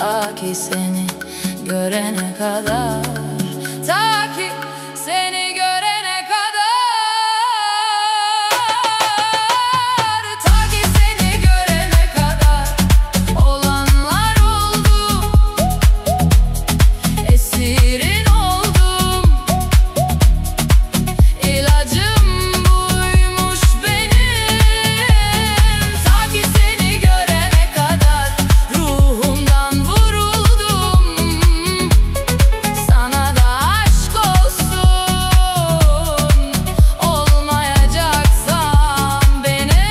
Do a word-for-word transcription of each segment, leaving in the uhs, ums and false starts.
Ta ki seni görene kadar, ta ki seni görene kadar, ta ki seni görene kadar olanlar oldu. Esirin oldum, ilacım buymuş benim. Ta ki seni görene kadar ruhumdan vuruldum. Sana da aşk olsun, olmayacaksan benim.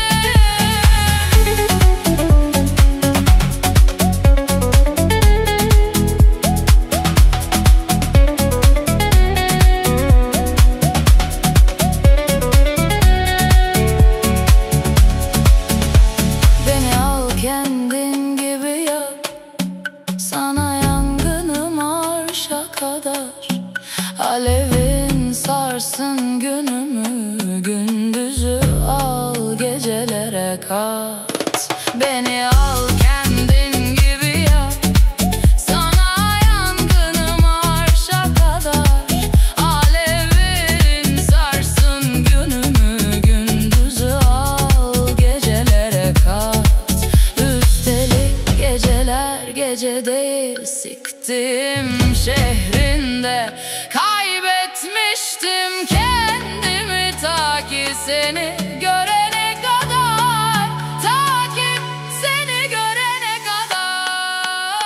Beni al kendin gibi yak, sana yangınım arşa kadar. Alevin sarsın günümü, gündüzü al gecelere kat. Beni al kendin gibi yak, sana yangınım arşa kadar. Alevin sarsın günümü, gündüzü al gecelere kat. Üstelik geceler gece değil, siktim şehrinde kaybetmiştim kendimi. Ta ki seni görene kadar, ta ki seni görene kadar,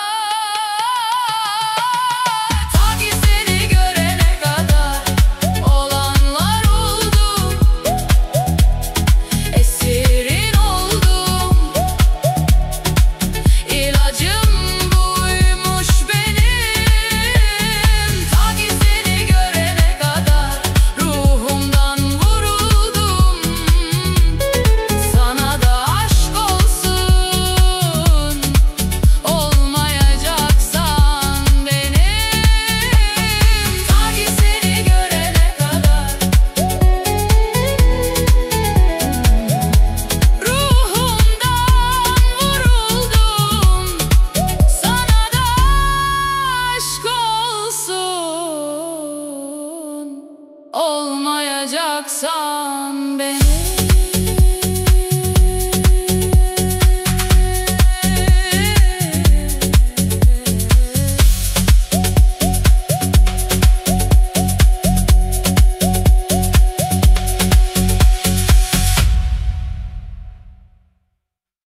ta ki seni görene kadar olanlar oldu. Esirin oldum, ilacım